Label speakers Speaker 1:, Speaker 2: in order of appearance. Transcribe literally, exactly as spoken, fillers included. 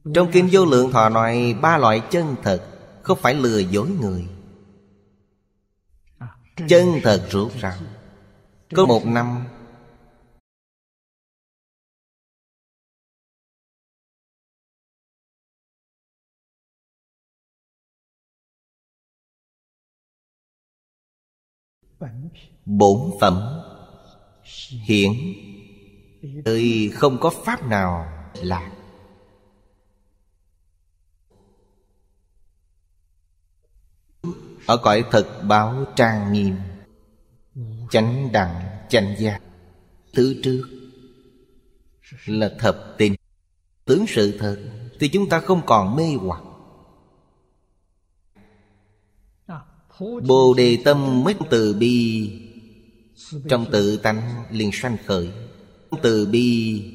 Speaker 1: Trong Kinh Vô Lượng Thọ nói ba loại chân thật, không phải lừa dối người. Chân thật rốt ráo. Có một năm bổn phẩm hiển, ơi không có pháp nào lạc. Ở cõi thật báo trang nghiêm, chánh đẳng chánh giác. Thứ trước là thập tình, tướng sự thật, thì chúng ta không còn mê hoặc. Bồ đề tâm mới từ bi, trong tự tánh liền sanh khởi. Từ bi